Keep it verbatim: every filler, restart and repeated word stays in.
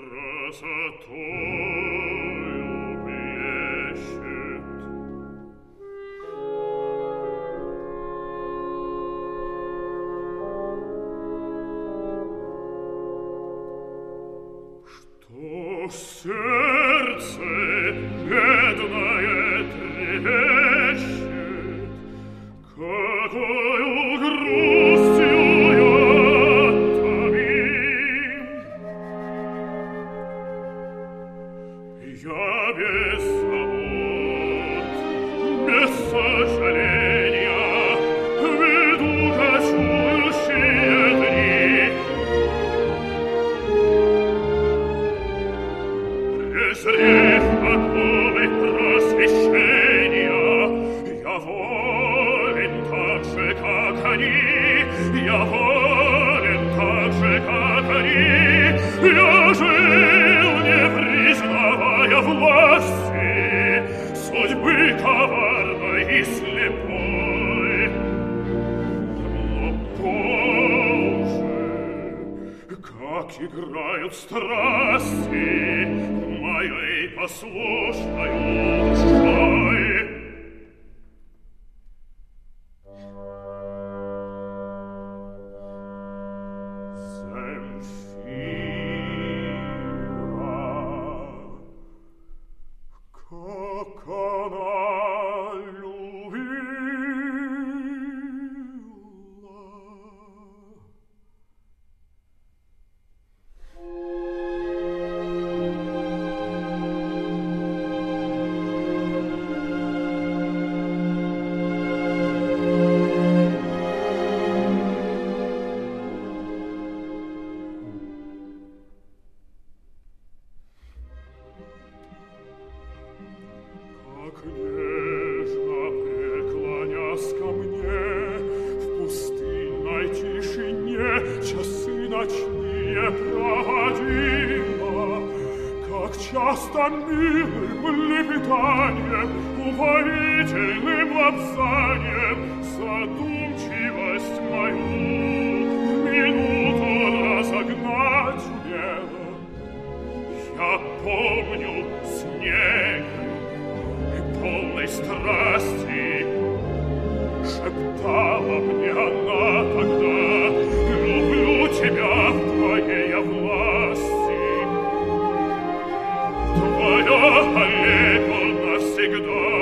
красотою блещет. Что сердце бедное трепещет, какою грустью я томим. Я без забот, без сожаления веду кочующие дни. Презрев оковы просвещения, я волен так же, как они, я волен так же, как они. Я жил, не признавая власти судьбы коварной и слепой. Но, Боже, как играют страсти моей послушною душой. Земфира, как она любила. Как нежно преклонясь ко мне в пустынной тишине часы ночные проводила, как часто милым лепетанием, упоительным лапзанием задумчивость мою в минуту разогнать умела. Я помню снег полной страсти, шептала мне она тогда: люблю тебя в твоей я власти. Твоя Олега навсегда.